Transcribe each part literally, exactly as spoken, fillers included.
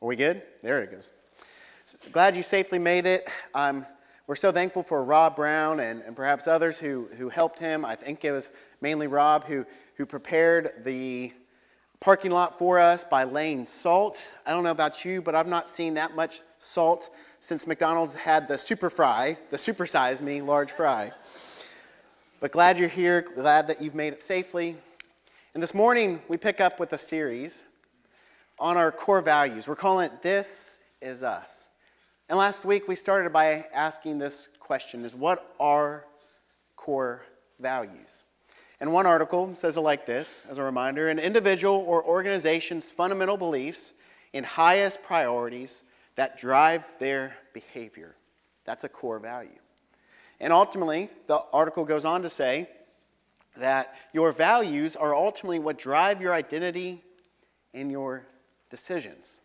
Are we good? There it goes. So, glad you safely made it. Um, we're so thankful for Rob Brown and, and perhaps others who, who helped him. I think it was mainly Rob who, who prepared the parking lot for us by laying salt. I don't know about you, but I've not seen that much salt since McDonald's had the super fry, the super size me large fry. But glad you're here, glad that you've made it safely. And this morning we pick up with a series on our core values. We're calling it This Is Us. And last week we started by asking this question, is what are core values? And one article says it like this, as a reminder: an individual or organization's fundamental beliefs and highest priorities that drive their behavior. That's a core value. And ultimately, the article goes on to say that your values are ultimately what drive your identity and your decisions.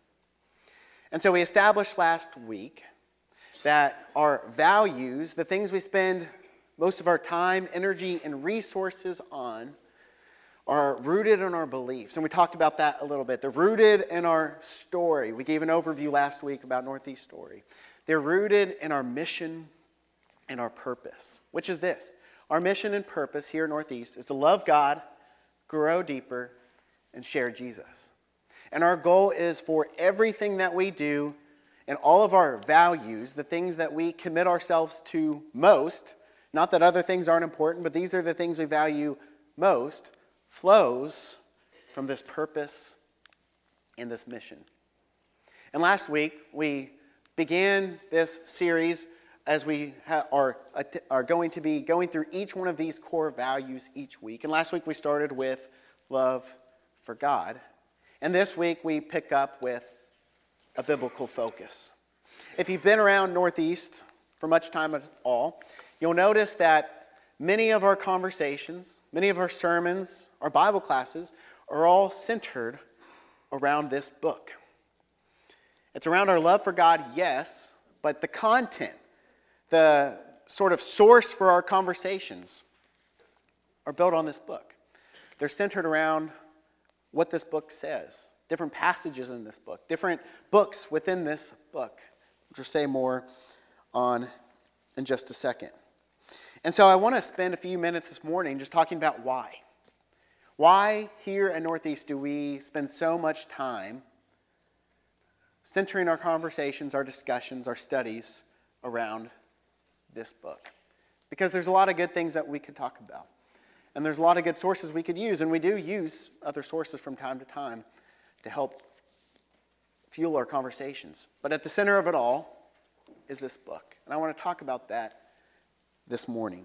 And so we established last week that our values, the things we spend most of our time, energy, and resources on, are rooted in our beliefs. And we talked about that a little bit. They're rooted in our story. We gave an overview last week about Northeast Story. They're rooted in our mission and our purpose, which is this. Our mission and purpose here at Northeast is to love God, grow deeper, and share Jesus. And our goal is for everything that we do and all of our values, the things that we commit ourselves to most, not that other things aren't important, but these are the things we value most, flows from this purpose and this mission. And last week, we began this series as we ha- are, are going to be going through each one of these core values each week. And last week, we started with love for God. And this week, we pick up with a biblical focus. If you've been around Northeast for much time at all, you'll notice that many of our conversations, many of our sermons, our Bible classes are all centered around this book. It's around our love for God, yes, but the content, the sort of source for our conversations are built on this book. They're centered around what this book says, different passages in this book, different books within this book, which we'll say more on in just a second. And so I want to spend a few minutes this morning just talking about why. Why here at Northeast do we spend so much time centering our conversations, our discussions, our studies around this book? Because there's a lot of good things that we could talk about. And there's a lot of good sources we could use, and we do use other sources from time to time to help fuel our conversations. But at the center of it all is this book. And I want to talk about that this morning.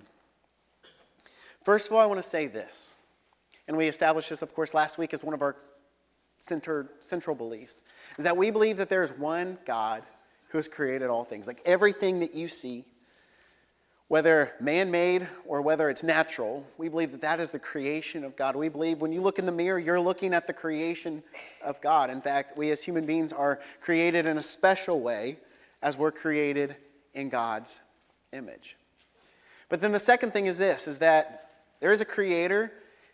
First of all, I want to say this, and we established this, of course, last week as one of our centered, central beliefs, is that we believe that there is one God who has created all things. Like everything that you see, whether man-made or whether it's natural, we believe that that is the creation of God. We believe when you look in the mirror, you're looking at the creation of God. In fact, we as human beings are created in a special way as we're created in God's image. But then the second thing is this, is that there is a creator,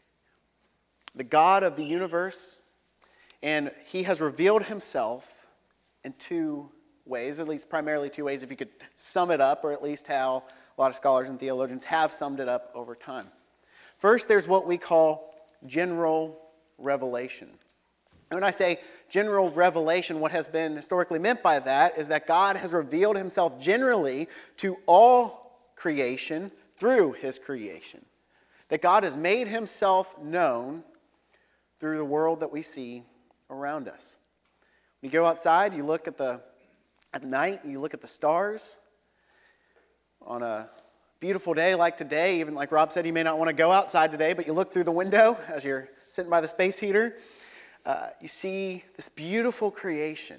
the God of the universe, and he has revealed himself in two ways, at least primarily two ways, if you could sum it up, or at least how a lot of scholars and theologians have summed it up over time. First, there's what we call general revelation. And when I say general revelation, what has been historically meant by that is that God has revealed himself generally to all creation through his creation. That God has made himself known through the world that we see around us. When you go outside, you look at the at night, you look at the stars. On a beautiful day like today, even like Rob said, you may not want to go outside today, but you look through the window as you're sitting by the space heater, uh, you see this beautiful creation.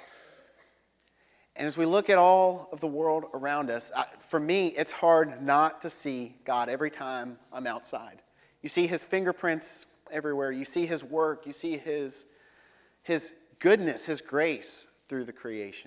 And as we look at all of the world around us, I, for me, it's hard not to see God every time I'm outside. You see his fingerprints everywhere. You see his work. You see his, his goodness, his grace through the creation.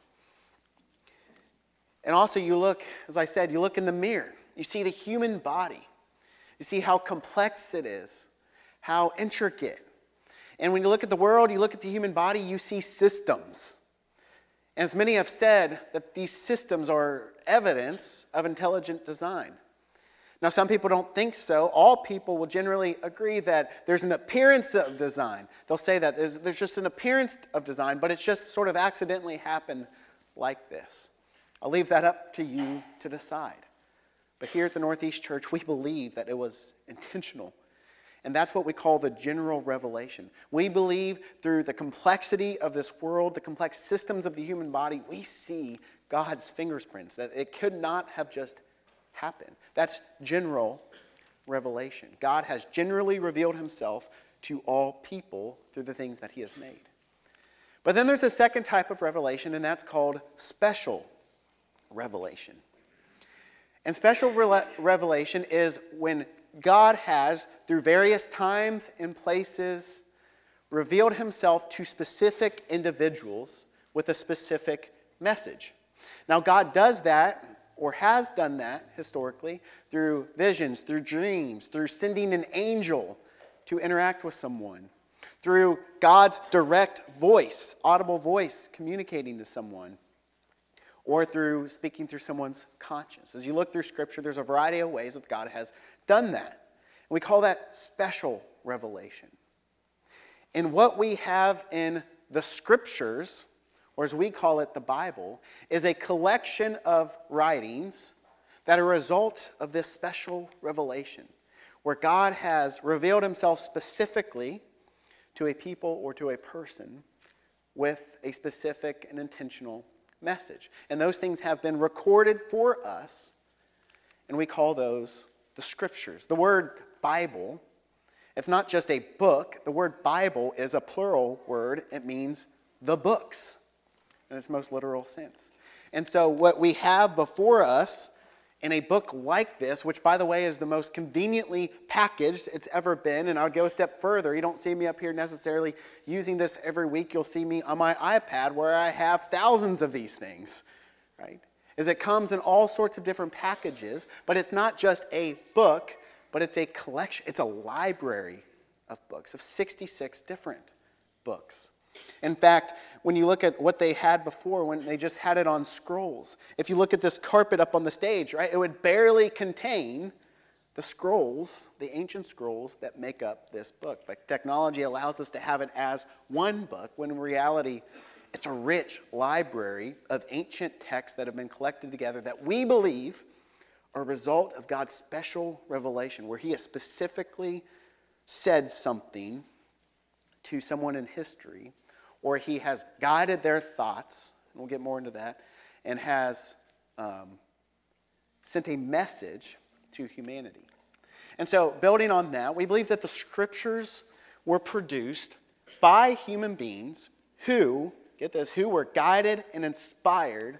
And also you look, as I said, you look in the mirror. You see the human body. You see how complex it is, how intricate. And when you look at the world, you look at the human body, you see systems. And as many have said, that these systems are evidence of intelligent design. Now, some people don't think so. All people will generally agree that there's an appearance of design. They'll say that there's, there's just an appearance of design, but it's just sort of accidentally happened like this. I'll leave that up to you to decide. But here at the Northeast Church, we believe that it was intentional. And that's what we call the general revelation. We believe through the complexity of this world, the complex systems of the human body, we see God's fingerprints, that it could not have just happened. That's general revelation. God has generally revealed himself to all people through the things that he has made. But then there's a second type of revelation, and that's called special revelation. And special re- revelation is when God has, through various times and places, revealed himself to specific individuals with a specific message. Now, God does that, or has done that historically, through visions, through dreams, through sending an angel to interact with someone, through God's direct voice, audible voice, communicating to someone, or through speaking through someone's conscience. As you look through Scripture, there's a variety of ways that God has done that. And we call that special revelation. And what we have in the Scriptures, or as we call it, the Bible, is a collection of writings that are a result of this special revelation, where God has revealed himself specifically to a people or to a person with a specific and intentional message. And those things have been recorded for us, and we call those the Scriptures. The word Bible, it's not just a book. The word Bible is a plural word. It means the books in its most literal sense. And so what we have before us in a book like this, which by the way is the most conveniently packaged it's ever been, and I'll go a step further. You don't see me up here necessarily using this every week. You'll see me on my iPad where I have thousands of these things, right? Is it comes in all sorts of different packages, but it's not just a book, but it's a collection, it's a library of books, of sixty-six different books. In fact, when you look at what they had before, when they just had it on scrolls, if you look at this carpet up on the stage, right, it would barely contain the scrolls, the ancient scrolls that make up this book. But technology allows us to have it as one book, when in reality, it's a rich library of ancient texts that have been collected together that we believe are a result of God's special revelation, where he has specifically said something to someone in history, or he has guided their thoughts, and we'll get more into that, and has um, sent a message to humanity. And so, building on that, we believe that the Scriptures were produced by human beings who, get this, who were guided and inspired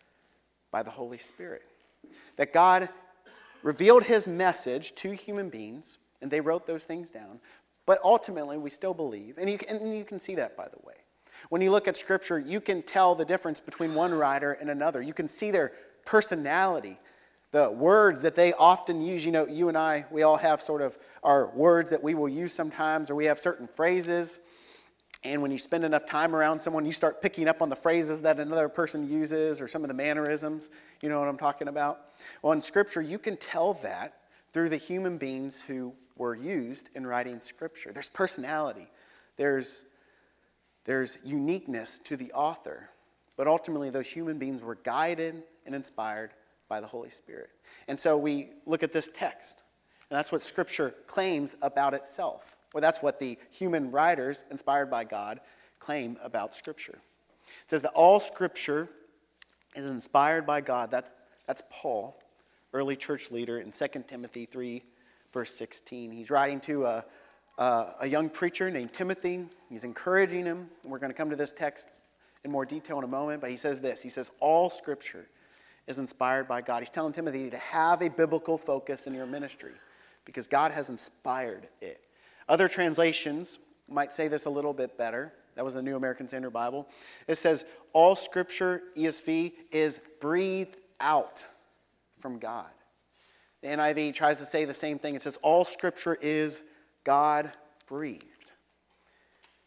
by the Holy Spirit. That God revealed his message to human beings, and they wrote those things down. But ultimately, we still believe, and you can, and you can see that, by the way. When you look at Scripture, you can tell the difference between one writer and another. You can see their personality, the words that they often use. You know, you and I, we all have sort of our words that we will use sometimes, or we have certain phrases. And when you spend enough time around someone, you start picking up on the phrases that another person uses or some of the mannerisms. You know what I'm talking about? Well, in Scripture, you can tell that through the human beings who were used in writing Scripture. There's personality. There's, there's uniqueness to the author. But ultimately, those human beings were guided and inspired by the Holy Spirit. And so we look at this text, and that's what Scripture claims about itself. Well, that's what the human writers, inspired by God, claim about Scripture. It says that all Scripture is inspired by God. That's, that's Paul, early church leader, in Second Timothy three, verse sixteen. He's writing to a, a, a young preacher named Timothy. He's encouraging him. And we're going to come to this text in more detail in a moment, but he says this. He says, all Scripture is inspired by God. He's telling Timothy to have a biblical focus in your ministry because God has inspired it. Other translations might say this a little bit better. That was the New American Standard Bible. It says, all Scripture, E S V, is breathed out from God. The N I V tries to say the same thing. It says, all Scripture is God-breathed.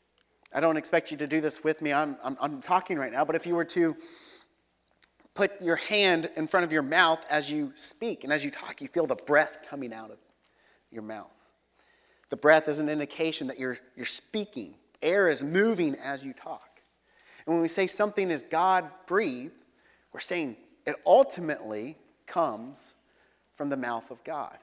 I don't expect you to do this with me. I'm, I'm, I'm talking right now, but if you were to put your hand in front of your mouth as you speak and as you talk, you feel the breath coming out of your mouth. The breath is an indication that you're, you're speaking. Air is moving as you talk. And when we say something is God-breathed, we're saying it ultimately comes from the mouth of God.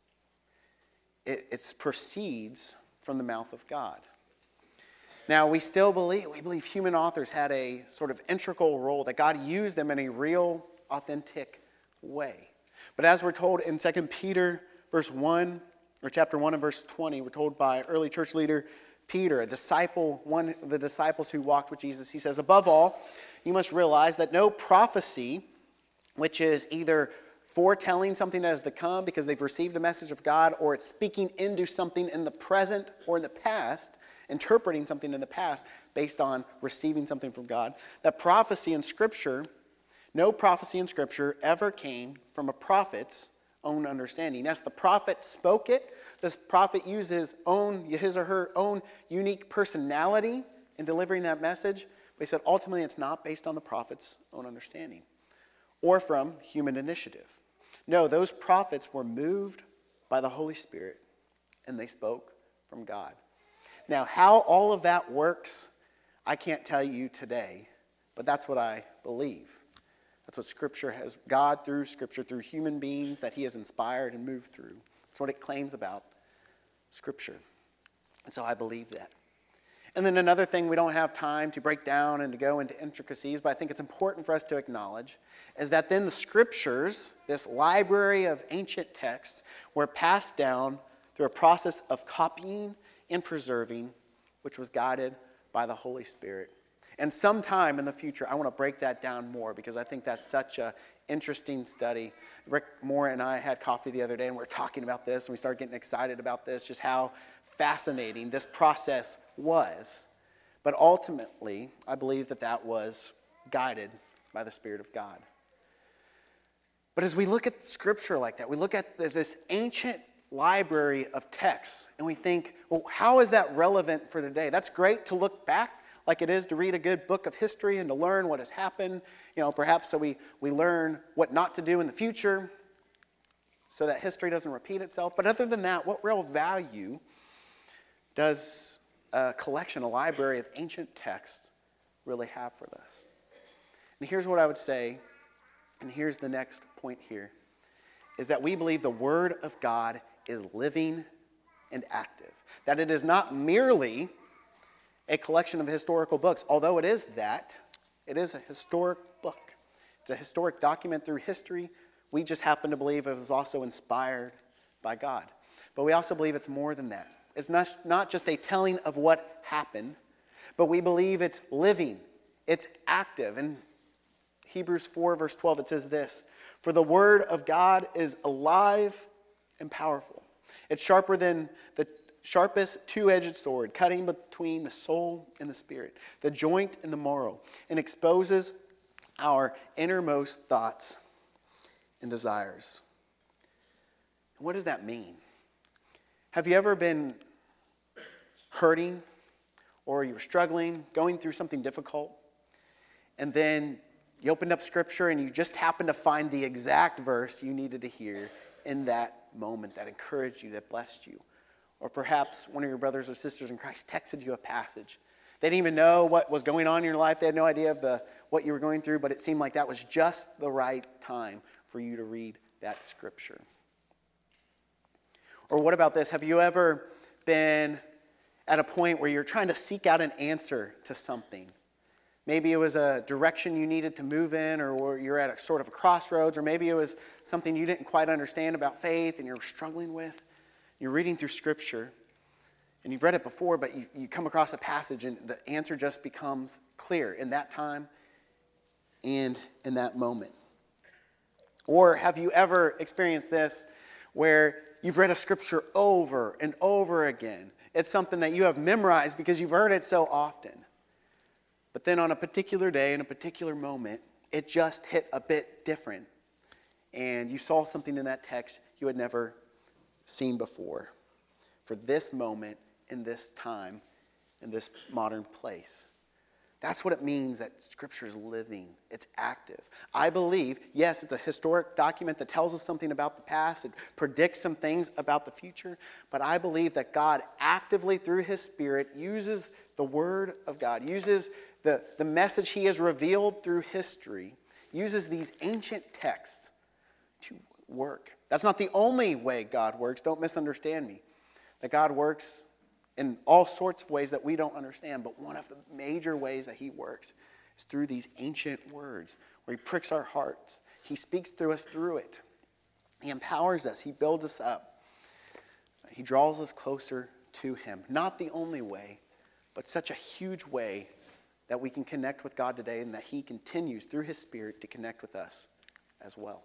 It, it proceeds from the mouth of God. Now, we still believe, we believe human authors had a sort of integral role, that God used them in a real, authentic way. But as we're told in Second Peter verse one, or chapter one and verse twenty, we're told by early church leader Peter, a disciple, one of the disciples who walked with Jesus, he says, above all, you must realize that no prophecy, which is either foretelling something that is to come because they've received a message of God, or it's speaking into something in the present or in the past, interpreting something in the past based on receiving something from God, that prophecy in Scripture, no prophecy in Scripture ever came from a prophet's own understanding. Yes, the prophet spoke it. This prophet used his own, his or her own unique personality in delivering that message. But he said ultimately it's not based on the prophet's own understanding or from human initiative. No, those prophets were moved by the Holy Spirit and they spoke from God. Now, how all of that works, I can't tell you today, but that's what I believe. That's what Scripture has, God through Scripture, through human beings that he has inspired and moved through. That's what it claims about Scripture. And so I believe that. And then another thing we don't have time to break down and to go into intricacies, but I think it's important for us to acknowledge, is that then the Scriptures, this library of ancient texts, were passed down through a process of copying and preserving, which was guided by the Holy Spirit. And sometime in the future, I want to break that down more because I think that's such an interesting study. Rick Moore and I had coffee the other day and we were talking about this and we started getting excited about this, just how fascinating this process was. But ultimately, I believe that that was guided by the Spirit of God. But as we look at Scripture like that, we look at this ancient library of texts and we think, well, how is that relevant for today? That's great to look back like it is to read a good book of history and to learn what has happened, you know, perhaps so we, we learn what not to do in the future so that history doesn't repeat itself. But other than that, what real value does a collection, a library of ancient texts really have for us? And here's what I would say, and here's the next point here, is that we believe the Word of God is living and active. That it is not merely a collection of historical books, although it is that. It is a historic book. It's a historic document through history. We just happen to believe it was also inspired by God. But we also believe it's more than that. It's not, not just a telling of what happened, but we believe it's living. It's active. In Hebrews four, verse twelve, it says this, "For the word of God is alive and powerful. It's sharper than the sharpest two-edged sword, cutting between the soul and the spirit, the joint and the marrow, and exposes our innermost thoughts and desires." And what does that mean? Have you ever been hurting, or you were struggling, going through something difficult, and then you opened up Scripture and you just happened to find the exact verse you needed to hear in that moment that encouraged you, that blessed you? Or perhaps one of your brothers or sisters in Christ texted you a passage. They didn't even know what was going on in your life. They had no idea of the what you were going through, but it seemed like that was just the right time for you to read that Scripture. Or what about this? Have you ever been at a point where you're trying to seek out an answer to something? Maybe it was a direction you needed to move in, or you're at a sort of a crossroads, or maybe it was something you didn't quite understand about faith and you're struggling with. You're reading through Scripture, and you've read it before, but you, you come across a passage and the answer just becomes clear in that time and in that moment. Or have you ever experienced this where you've read a Scripture over and over again? It's something that you have memorized because you've heard it so often. But then on a particular day, in a particular moment, it just hit a bit different. And you saw something in that text you had never seen before. For this moment, in this time, in this modern place. That's what it means that Scripture is living. It's active. I believe, yes, it's a historic document that tells us something about the past. It predicts some things about the future. But I believe that God actively, through His Spirit, uses the Word of God, uses the, the message He has revealed through history, uses these ancient texts to work. That's not the only way God works. Don't misunderstand me. That God works in all sorts of ways that we don't understand, but one of the major ways that He works is through these ancient words, where He pricks our hearts. He speaks through us through it. He empowers us. He builds us up. He draws us closer to Him. Not the only way, but such a huge way that we can connect with God today, and that He continues through His Spirit to connect with us as well.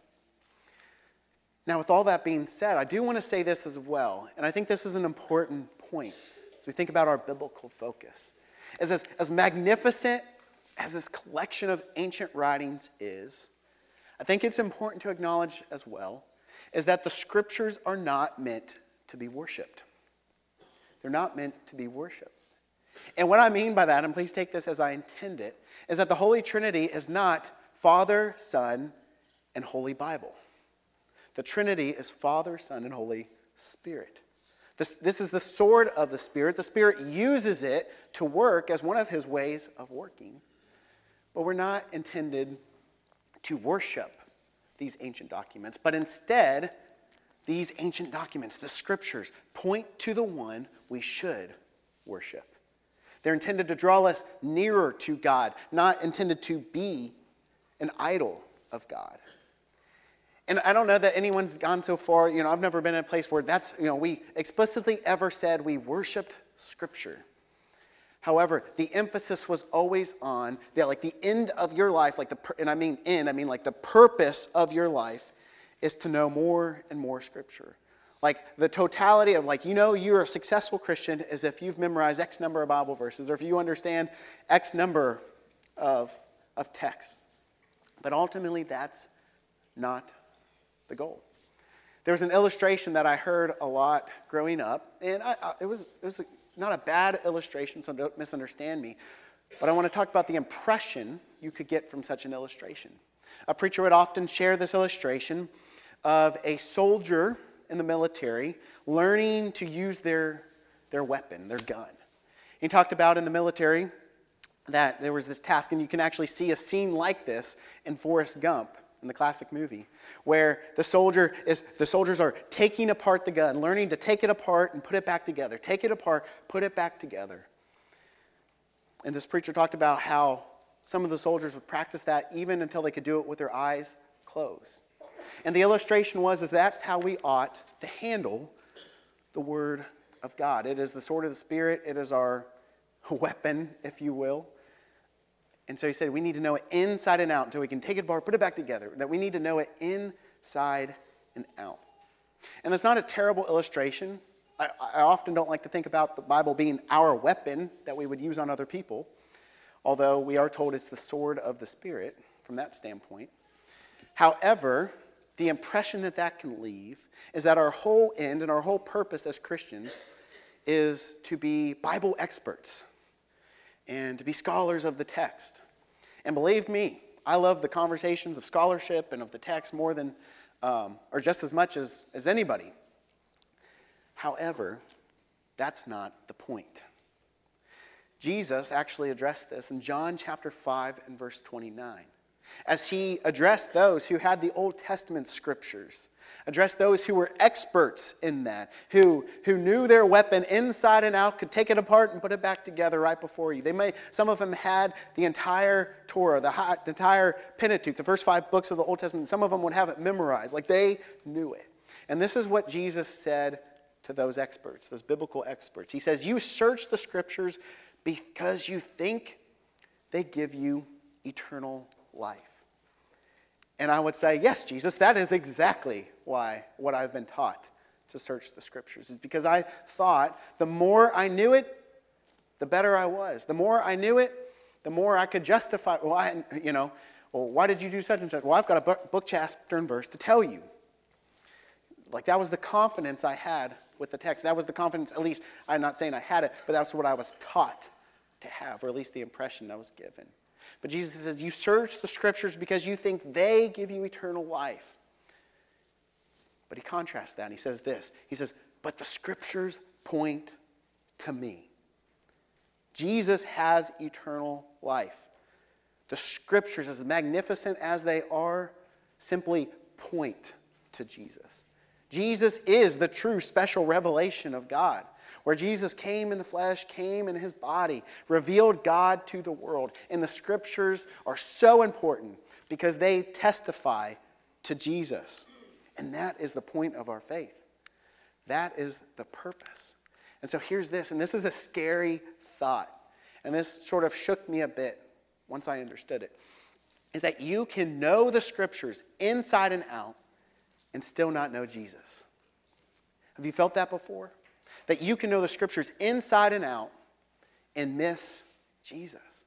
Now, with all that being said, I do want to say this as well, and I think this is an important point as we think about our biblical focus. As, as, as magnificent as this collection of ancient writings is, I think it's important to acknowledge as well is that the Scriptures are not meant to be worshipped. They're not meant to be worshipped. And what I mean by that, and please take this as I intend it, is that the Holy Trinity is not Father, Son, and Holy Bible. The Trinity is Father, Son, and Holy Spirit. This, this is the sword of the Spirit. The Spirit uses it to work as one of His ways of working. But we're not intended to worship these ancient documents, but instead, these ancient documents, the Scriptures, point to the one we should worship. They're intended to draw us nearer to God, not intended to be an idol of God. And I don't know that anyone's gone so far, you know, I've never been in a place where that's, you know, we explicitly ever said we worshiped Scripture. However, the emphasis was always on, the, like the end of your life, like the, and I mean end, I mean like the purpose of your life is to know more and more Scripture. Like the totality of like, you know, you're a successful Christian is if you've memorized X number of Bible verses or if you understand X number of, of texts. But ultimately, that's not the goal. There was an illustration that I heard a lot growing up, and I, I, it was it was a, not a bad illustration, so don't misunderstand me, but I want to talk about the impression you could get from such an illustration. A preacher would often share this illustration of a soldier in the military learning to use their, their weapon, their gun. He talked about in the military that there was this task, and you can actually see a scene like this in Forrest Gump, in the classic movie, where the soldier is the soldiers are taking apart the gun, learning to take it apart and put it back together. Take it apart, put it back together. And this preacher talked about how some of the soldiers would practice that even until they could do it with their eyes closed. And the illustration was is that's how we ought to handle the Word of God. It is the sword of the Spirit. It is our weapon, if you will. And so he said we need to know it inside and out until we can take it apart, put it back together. That we need to know it inside and out. And that's not a terrible illustration. I, I often don't like to think about the Bible being our weapon that we would use on other people, although we are told it's the sword of the Spirit from that standpoint. However, the impression that that can leave is that our whole end and our whole purpose as Christians is to be Bible experts and to be scholars of the text. And believe me, I love the conversations of scholarship and of the text more than, um, or just as much as, as anybody. However, that's not the point. Jesus actually addressed this in John chapter five and verse twenty-nine. As he addressed those who had the Old Testament scriptures, addressed those who were experts in that, who, who knew their weapon inside and out, could take it apart and put it back together right before you. They may, some of them had the entire Torah, the, the entire Pentateuch, the first five books of the Old Testament. Some of them would have it memorized, like they knew it. And this is what Jesus said to those experts, those biblical experts. He says, you search the scriptures because you think they give you eternal life. And I would say, yes, Jesus, that is exactly why what I've been taught to search the scriptures is because I thought the more I knew it, the better I was. The more I knew it, the more I could justify, well, I, you know, well, why did you do such and such? Well, I've got a book, chapter, and verse to tell you. Like that was the confidence I had with the text. That was the confidence, at least, I'm not saying I had it, but that's what I was taught to have, or at least the impression I was given. But Jesus says, you search the scriptures because you think they give you eternal life. But he contrasts that and he says this. He says, but the scriptures point to me. Jesus has eternal life. The scriptures, as magnificent as they are, simply point to Jesus. Jesus is the true special revelation of God, where Jesus came in the flesh, came in his body, revealed God to the world. And the scriptures are so important because they testify to Jesus. And that is the point of our faith. That is the purpose. And so here's this, and this is a scary thought, and this sort of shook me a bit once I understood it, is that you can know the scriptures inside and out and still not know Jesus. Have you felt that before? That you can know the scriptures inside and out and miss Jesus.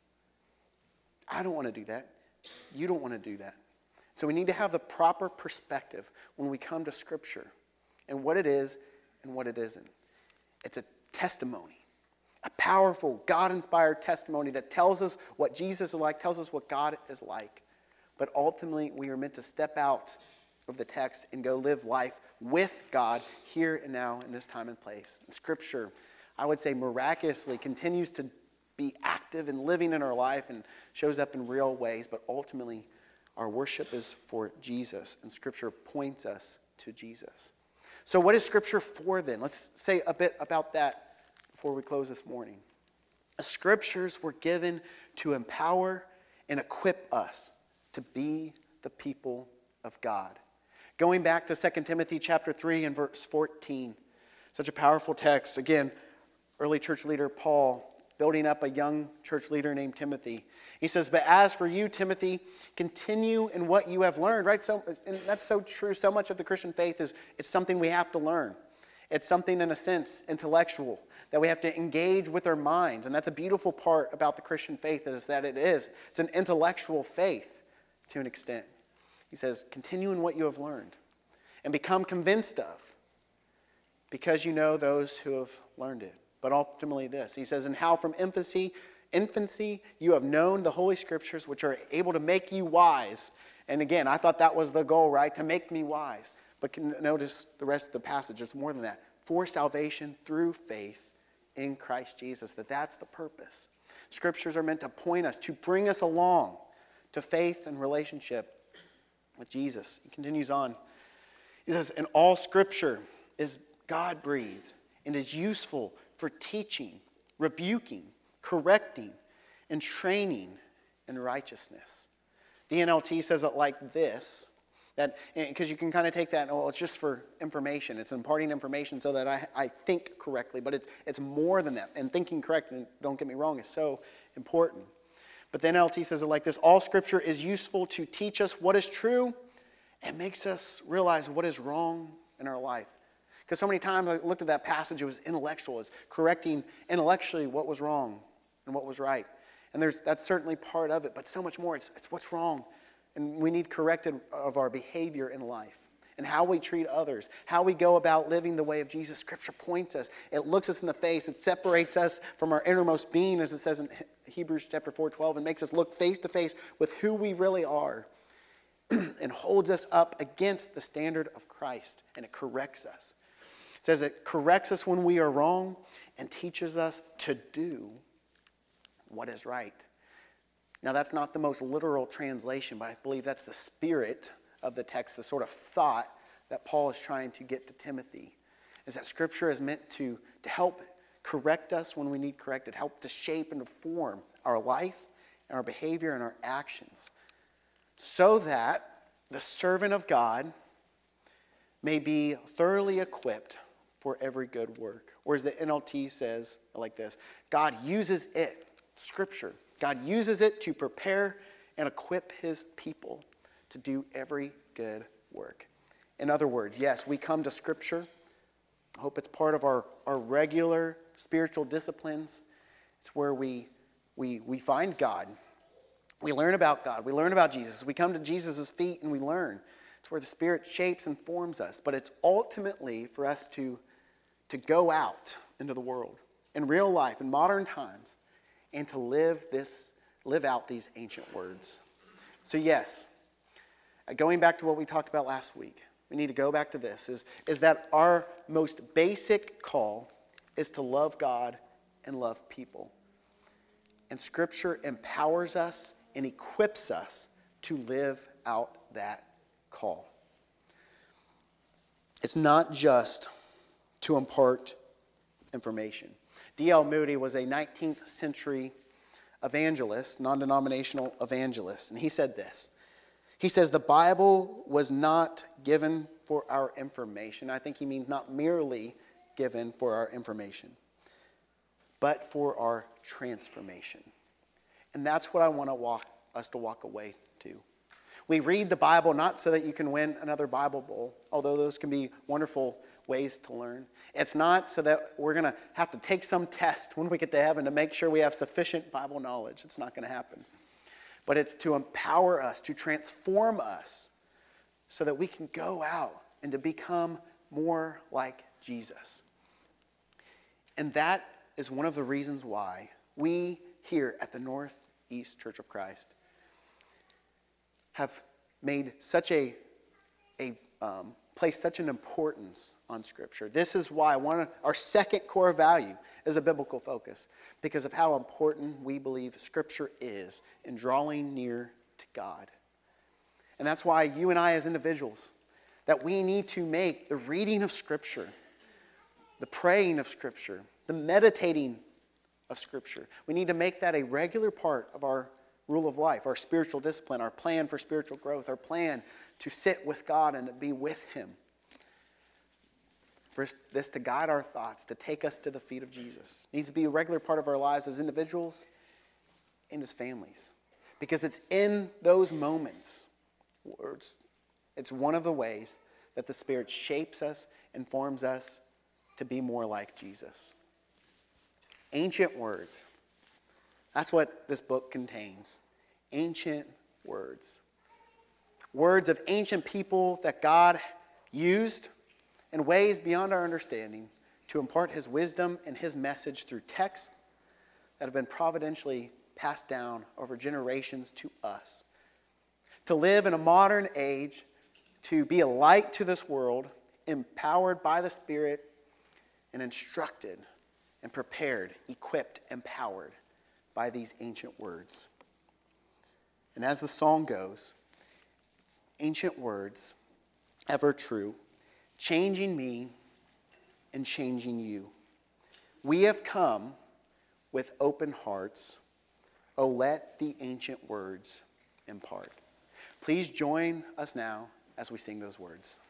I don't want to do that. You don't want to do that. So we need to have the proper perspective when we come to scripture and what it is and what it isn't. It's a testimony, a powerful, God-inspired testimony that tells us what Jesus is like, tells us what God is like. But ultimately, we are meant to step out of the text and go live life with God here and now in this time and place. And Scripture, I would say, miraculously continues to be active and living in our life and shows up in real ways, but ultimately our worship is for Jesus, and Scripture points us to Jesus. So what is Scripture for then? Let's say a bit about that before we close this morning. The Scriptures were given to empower and equip us to be the people of God. Going back to Second Timothy chapter three and verse fourteen, such a powerful text. Again, early church leader Paul building up a young church leader named Timothy. He says, but as for you, Timothy, continue in what you have learned, right? So, and that's so true. So much of the Christian faith is it's something we have to learn. It's something, in a sense, intellectual, that we have to engage with our minds. And that's a beautiful part about the Christian faith, is that it is. It's an intellectual faith to an extent. He says, continue in what you have learned and become convinced of, because you know those who have learned it. But ultimately this, he says, and how from infancy, infancy you have known the Holy Scriptures, which are able to make you wise. And again, I thought that was the goal, right? To make me wise. But can notice the rest of the passage. It's more than that. For salvation through faith in Christ Jesus. That that's the purpose. Scriptures are meant to point us, to bring us along to faith and relationship with Jesus. He continues on. He says, and all Scripture is God-breathed and is useful for teaching, rebuking, correcting, and training in righteousness. The N L T says it like this, that because you can kind of take that, oh, it's just for information. It's imparting information so that I, I think correctly, but it's it's more than that. And thinking correct, and don't get me wrong, is so important. But the N L T says it like this, all Scripture is useful to teach us what is true and makes us realize what is wrong in our life. Because so many times I looked at that passage, it was intellectual. It's correcting intellectually what was wrong and what was right. And there's that's certainly part of it, but so much more. It's, it's what's wrong. And we need corrected of our behavior in life and how we treat others, how we go about living the way of Jesus. Scripture points us. It looks us in the face. It separates us from our innermost being, as it says in Hebrews chapter four twelve, and makes us look face to face with who we really are and holds us up against the standard of Christ, and it corrects us. It says it corrects us when we are wrong and teaches us to do what is right. Now, that's not the most literal translation, but I believe that's the spirit of the text, the sort of thought that Paul is trying to get to Timothy, is that Scripture is meant to, to help correct us when we need corrected, help to shape and to form our life and our behavior and our actions, so that the servant of God may be thoroughly equipped for every good work. Or as the N L T says like this, God uses it, Scripture, God uses it to prepare and equip his people to do every good work. In other words, yes, we come to Scripture. I hope it's part of our, our regular spiritual disciplines. It's where we, we, we find God. We learn about God. We learn about Jesus. We come to Jesus' feet and we learn. It's where the Spirit shapes and forms us. But it's ultimately for us to, to to go out into the world in real life, in modern times, and to live this, live out these ancient words. So yes, going back to what we talked about last week, we need to go back to this, is, is that our most basic call is to love God and love people. And Scripture empowers us and equips us to live out that call. It's not just to impart information. D L Moody was a nineteenth century evangelist, non-denominational evangelist, and he said this. He says, the Bible was not given for our information. I think he means not merely given for our information, but for our transformation. And that's what I want to walk us to walk away to. We read the Bible not so that you can win another Bible bowl, although those can be wonderful ways to learn. It's not so that we're going to have to take some test when we get to heaven to make sure we have sufficient Bible knowledge. It's not going to happen. But it's to empower us, to transform us, so that we can go out and to become more like Jesus. And that is one of the reasons why we here at the Northeast Church of Christ have made such a, a um, placed such an importance on Scripture. This is why one of our second core value is a biblical focus, because of how important we believe Scripture is in drawing near to God. And that's why you and I as individuals, that we need to make the reading of Scripture, the praying of Scripture, the meditating of Scripture, we need to make that a regular part of our rule of life, our spiritual discipline, our plan for spiritual growth, our plan to sit with God and to be with Him. For this to guide our thoughts, to take us to the feet of Jesus. It needs to be a regular part of our lives as individuals and as families. Because it's in those moments, it's, it's one of the ways that the Spirit shapes us and forms us to be more like Jesus. Ancient words. That's what this book contains. Ancient words. Words of ancient people that God used in ways beyond our understanding to impart His wisdom and His message through texts that have been providentially passed down over generations to us. To live in a modern age, to be a light to this world, empowered by the Spirit and instructed and prepared, equipped, empowered by these ancient words. And as the song goes, ancient words, ever true, changing me and changing you. We have come with open hearts. Oh, let the ancient words impart. Please join us now as we sing those words.